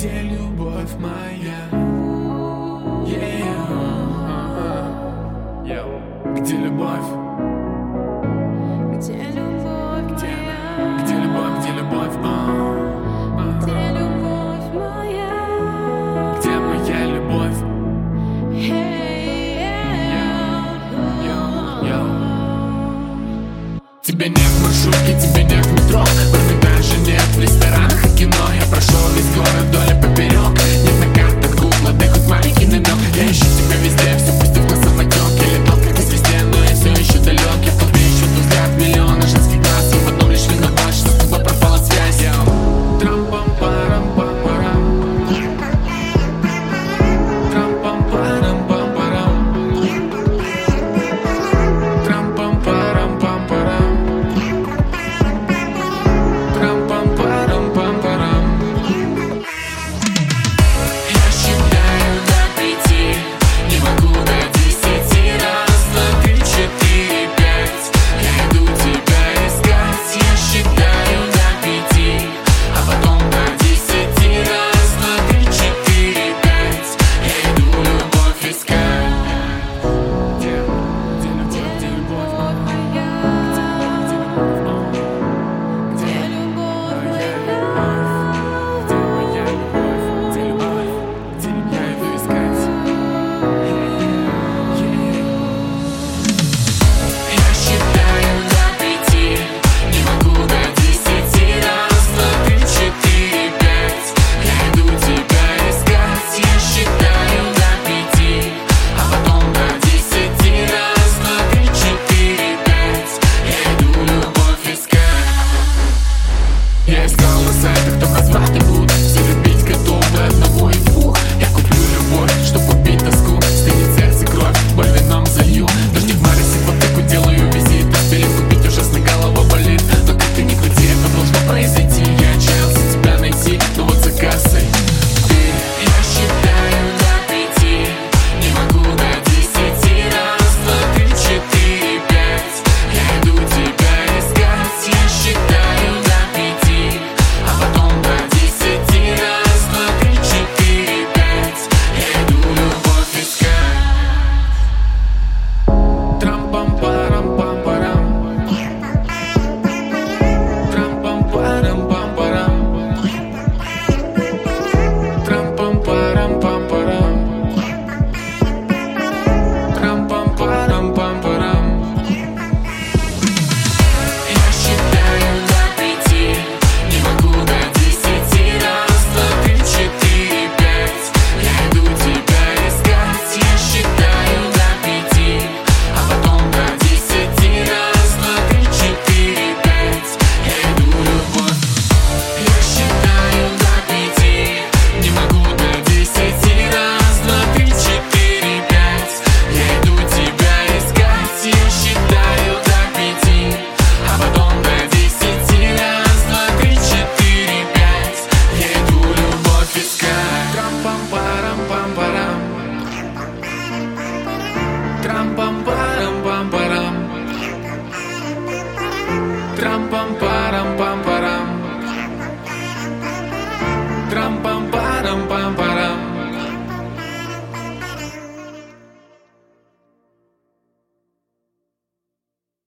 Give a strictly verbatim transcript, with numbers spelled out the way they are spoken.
Где любовь моя? Yeah. Где любовь? Где любовь моя? Где любовь, где любовь? А. Где любовь моя? Где моя любовь? Hey, Йоу, йоу. Тебя нет в маршрутке, тебя нет в метро, бармен даже нет в ресторанах и кино. Я прошел весь город вдоль и поперек. Нет на картах гугла, дай хоть маленький намек. Я ищу тебя везде, все пустив на самотек. Я летал как известен, но я все еще далек. Я в толпе ищу тот взгляд миллиона женских глаз. Я в одном лишь виноват, что с тобой пропала связь. Трам-пам-парам-пам-парам. Трам-пам-парам-пам-парам. Трам-пам-парам-пам-парам. Трам-пам-парам-пам-парам. Я считаю до пяти, не могу до десяти. Раз, два, три, четыре, пять. Я иду тебя искать. Я считаю до пяти, а потом до десяти. Раз, два, три, четыре, пять. Я иду любовь искать. Где, где любовь, где любовь, а? Где любовь, а? Где любовь, моя любовь? Где моя любовь, где любовь? Где я иду искать? Я считаю до пяти, не могу до десяти. Раз, два, три, четыре, пять. Я иду тебя искать. Я считаю до пяти, а потом до десяти. Раз, два, три, четыре, пять. Я иду любовь искать. Я искал на сайтах, там развраты будут. Все любить готовы одного и двух. Я куплю любовь, чтоб убить тоску. Стынет сердце кровь, боль вином залью. Дождик в Марсе в аптеку делаю визит. Успели купить, ужасно голова болит. Но как ты ни крути, это должно произойти. Я отчаялся тебя найти, но вот за кассой ты. Я считаю до пяти, не могу до десяти. Раз, два, три, четыре, пять. Я иду тебя искать. Я считаю до пяти, а потом до десяти. Раз, два, три, четыре, пять. Я иду любовь искать. Трам-пам-парам-пам-парам. Трам-пам-парам-пам-парам. Трам-пам-парам-пам-парам. Трам-пам-парам-пам-парам. Я считаю до пяти, не могу до десяти. Раз, два, три, четыре, пять. Я иду тебя искать. Я считаю до пяти, а потом до десяти. Раз, два, три, четыре, пять. Я иду любовь. Я считаю до пяти, не могу до десяти. Раз, два, три, четыре, пять. Я иду тебя искать. Я считаю до пяти, а потом до десяти. Раз, два, три, четыре, пять. Я иду любовь искать. Трам-пам-парам-пам-парам. Трам-пам-парам-пам-парам. Трам-пам-парам-пам-парам.